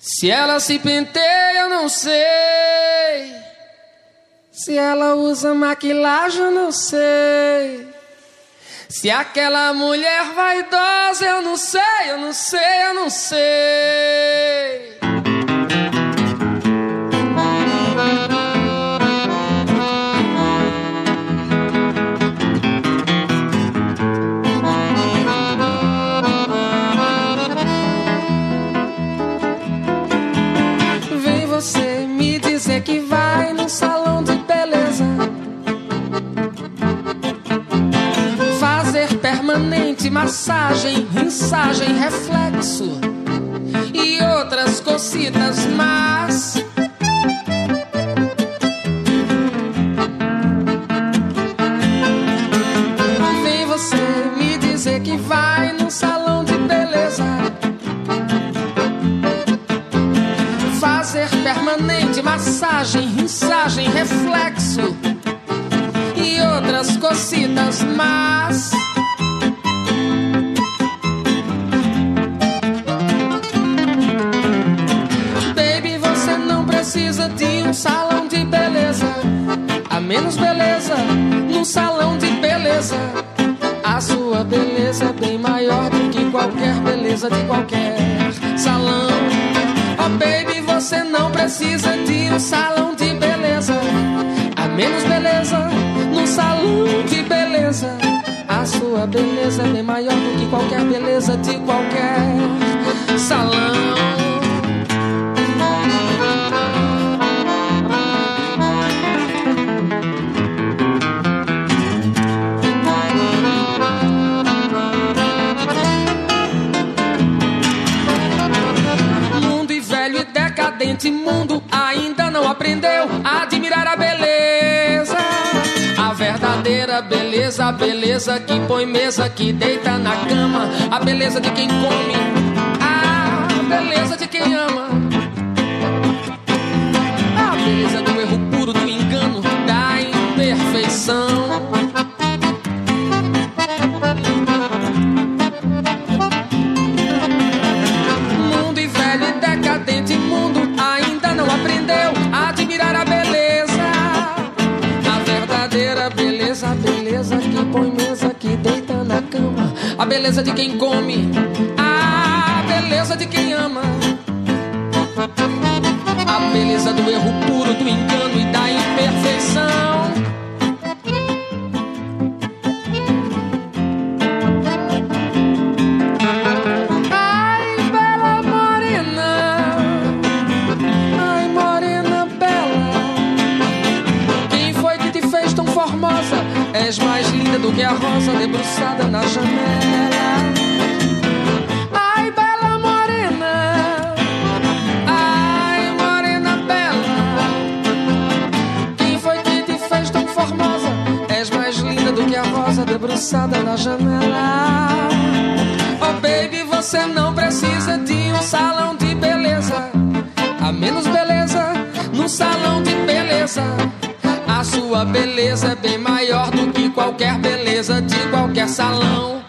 Se ela se penteia, eu não sei. Se ela usa maquilagem, eu não sei. Se aquela mulher vaidosa, eu não sei, eu não sei, eu não sei. Vem você me dizer que vai num salão de beleza fazer permanente massagem, rinçagem, reflexo e outras cocitas más. Vem você me dizer que vai num salão de beleza fazer permanente massagem, rinçagem, reflexo e outras cocitas más. Baby, você não precisa de um salão de beleza. A menos beleza num salão de beleza. A sua beleza é bem maior do que qualquer beleza de qualquer salão. Oh baby, você não precisa de um salão de beleza. A menos beleza num salão de beleza. A sua beleza é bem maior do que qualquer beleza de qualquer salão. Mundo e velho e decadente mundo ainda não aprendeu a admirar a beleza. A verdadeira beleza, a beleza que põe mesa, que deita na cama. A beleza de quem come, a beleza de quem ama. A beleza do erro puro, do engano, da imperfeição. Mundo e velho e decadente mundo ainda não aprendeu a admirar a beleza. A verdadeira beleza, a beleza que põe mesa, que deita na cama. A beleza de quem come, a beleza de quem ama. A beleza do erro puro, do engano e da imperfeição. Ai, bela morena, ai, morena bela, quem foi que te fez tão formosa? És mais linda do que a rosa debruçada na janela. Ai, bela morena, ai, morena bela, quem foi que te fez tão formosa? És mais linda do que a rosa debruçada na janela. Oh baby, você não precisa de um salão de beleza. A menos beleza num salão de beleza. A sua beleza é bem maior do que qualquer beleza de qualquer salão.